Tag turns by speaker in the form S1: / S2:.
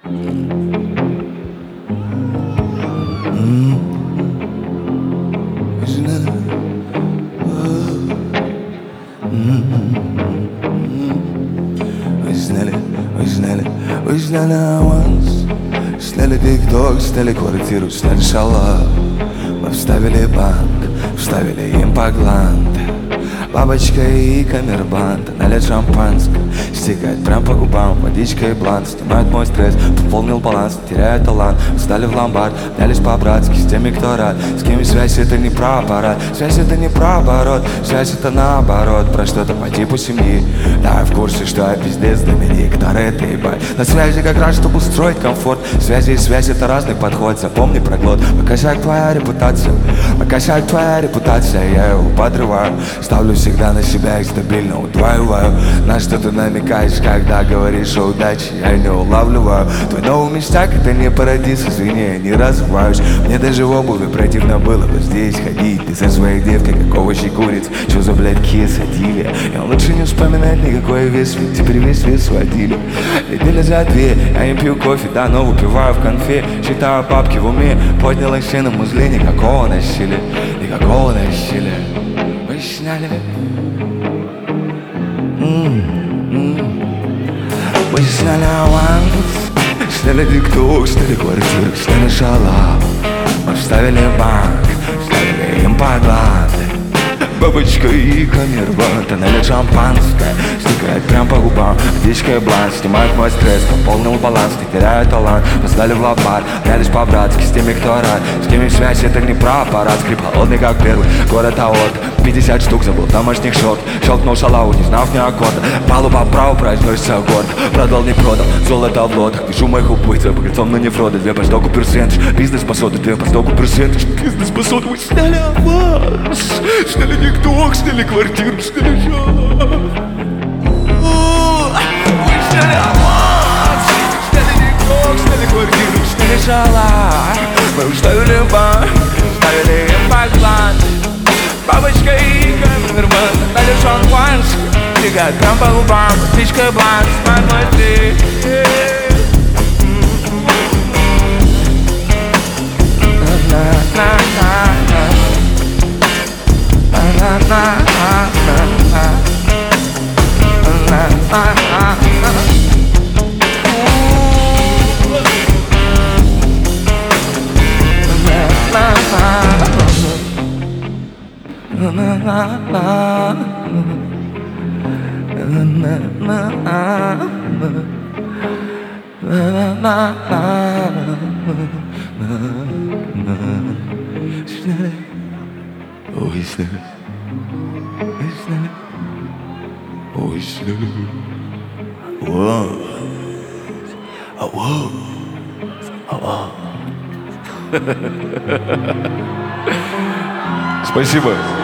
S1: Вы сняли аванс, сняли тик-ток, сняли квартиру, сняли шалаш. Мы вставили банк, вставили им по гланд. Бабочка и камербанд, налет шампанское, стекает прям по губам, водичка и блант. Снимает мой стресс, пополнил баланс, теряет талант. Встали в ломбард, взялись по-братски с теми, кто рад. С кем связь, это не про аппарат, связь это не про оборот, связь это наоборот, про что-то по типу семьи. Да, я в курсе, что я пиздец Доминик, это ебать. На связи как раз, чтобы устроить комфорт. Связи и связь это разный подход, запомни проглот. Косяк твоя репутация, косяк твоя репутация, я его подрываю. Ставлю всегда на себя и стабильно удваиваю. На что ты намекаешь, когда говоришь о удаче, я не улавливаю. Твой новый мечтак, это не парадиз, извини, я не развиваюсь. Мне даже в обуви противно было бы здесь ходить. Ты со своей девкой, как овощи куриц, что за, блядь, кисадили? Я лучше не вспоминать никакой вес, ведь теперь весь вес сводили. Недели за две, я не пью кофе, да, но выпиваю в конфе. Считаю бабки в уме, поднял еще на музле, никакого насилия, никакого насилия. Мы сняли. Мы сняли аванс, сняли тик-ток, сняли квартиру, сняли шалаш. Мы вставили банк, вставили им по гланд. Бабочка и камербанд, налет шампанское, стекает прям по губам, водичка и блант. Снимает мой стресс, пополнил баланс, не теряю талант. Мы сдали в ломбард, взялись по-братски с теми, кто рад. С кем связь, это не про аппарат. Скрип холодный, как первый, город аорт. 50 штук забыл домашних шорт. Щелкнул шалау, не знав ни аккорда. Палуба право произносится гордо. Продал, не продал, золото в лотах. Вижу моих убийцев, лицом на нефроды. 2 по 100%, бизнес по соду. 2 по 100%, бизнес по соду. Мы сняли аванс, сняли тик-ток, сняли квартиру, сняли шалаш. Мы сняли аванс, сняли тик-ток, сняли квартиру, сняли шалаш. Мы вставили банк, вставили им по гланд. Бабочка и камербанд, налет шампанское, стекает прям по губам, водичка и блант. Снимает мой стресс. Спасибо.